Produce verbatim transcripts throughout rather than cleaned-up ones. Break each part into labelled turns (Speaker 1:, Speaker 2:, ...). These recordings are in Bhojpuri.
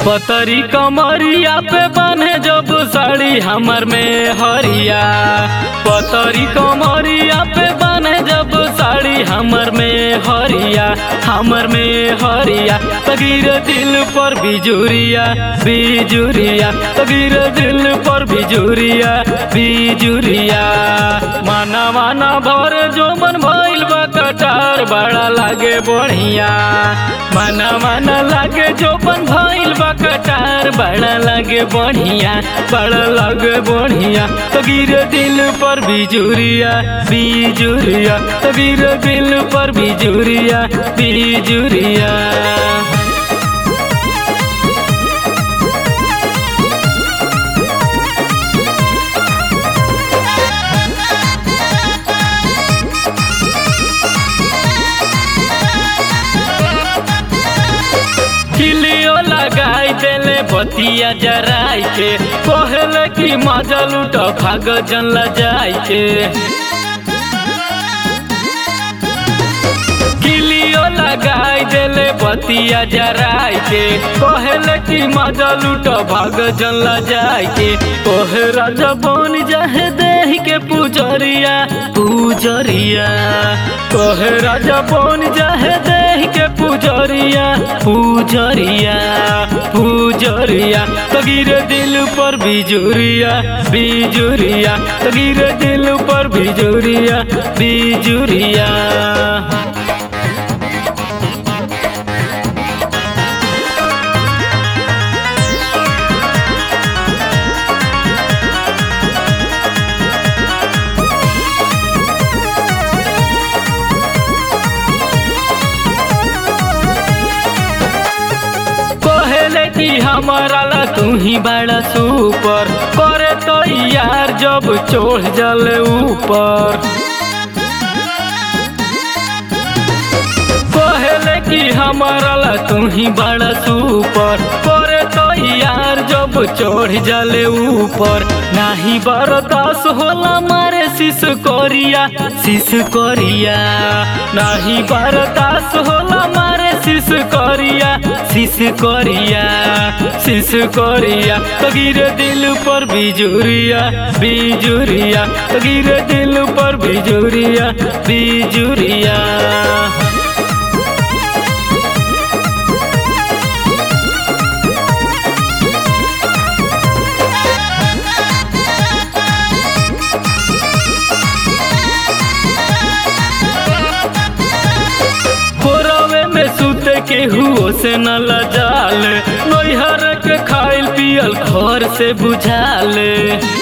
Speaker 1: पतरी कमरिया पे बने जब साड़ी हमर में हरिया। पतरी कमरिया पे बने जब साड़ी हमर में हरिया, हमर में हरिया। तगिर दिल पर बिजुरिया बिजुरिया, तगिर दिल पर बिजुरिया बिजुरिया। माना माना भर जो मन भइल बा कटार, बड़ा लागे बढ़िया। माना माना लागे जो मन भइल बा कटार, बड़ा लागे बढ़िया, बड़ा लागे बढ़िया। तगिर दिल पर बिजुरिया बिजुरिया, तगिर दिल पर बिजुरिया बिजुरिया। किलियो लगाई देले बतिया जराई के, कहले कि मजा लूट भाग जन लजाई के। किलियो लगाई देले बतिया जराई के, कहले कि मजा लूट भाग जन लजाई के। ओहे राजा बन जाहे देह के पुजरिया पुजरिया, ओहे राजा बन जाहे देह के पुजरिया पुजरिया पुजरिया। तगिर दिल पर बिजुरिया बिजुरिया, तगिर दिल पर बिजुरिया बिजुरिया। कि हमारा ला तू ही बड़ा सुपर, करे तो यार जब चढ़ जले ऊपर। कहले कि हमारा ला तू ही बड़ा सुपर, करे तो यार जब चढ़ जले ऊपर। नाही बर्दाश्त होला मारे शिश करिया शिश करिया, नाही बर्दाश्त होला मारे शिश करिया शिश करिया शिश करिया। तगिर दिल पर बिजुरिया बिजुरिया, तगिर दिल पर बिजुरिया बिजुरिया। केहू से न लजाल, नैहर के खाइल पियल घर से बुझाले।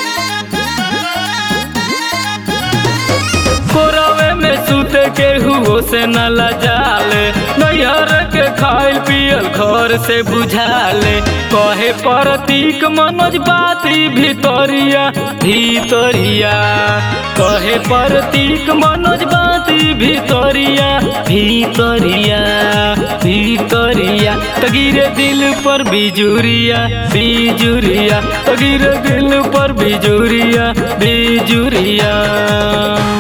Speaker 1: कोरवे में सुते केहू से न लजाल, नैहर के खाइल पियल घर से बुझाले। कहे प्रतीक मनोज बाती भितरिया भितरिया, कहे प्रतीक मनोज बाती भितरिया भितरिया भितरिया। तगिर दिल पर बिजुरिया बिजुरिया, तगिर दिल पर बिजुरिया बिजुरिया।